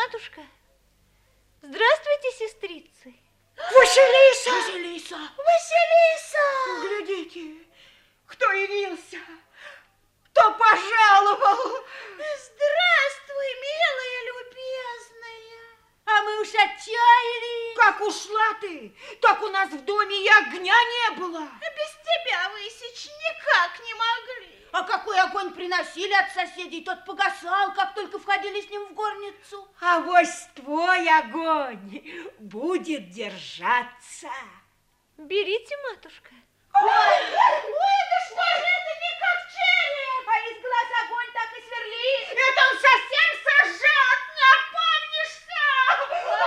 матушка. Здравствуйте, сестрицы. Василиса! Василиса! Василиса! Глядите, кто явился, кто пожаловал. Здравствуй, милая, любезная. А мы уж отчаялись. Как ушла ты, так у нас в доме и огня не было. Без тебя высечь никак не могли. А какой огонь приносили от соседей, тот погасал, как только входили с ним в горницу. А вось твой огонь будет держаться. Берите, матушка. Ой, да что же это не как череп? А из глаз огонь так и сверлит. Это он совсем сожжет, не опомнишься.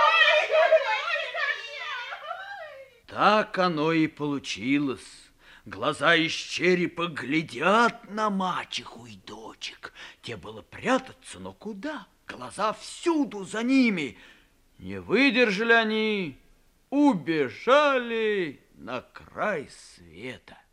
Ой, Так оно и получилось. Глаза из черепа глядят на мачеху и дочек. Те было прятаться, но куда? Глаза всюду за ними. Не выдержали они, убежали на край света.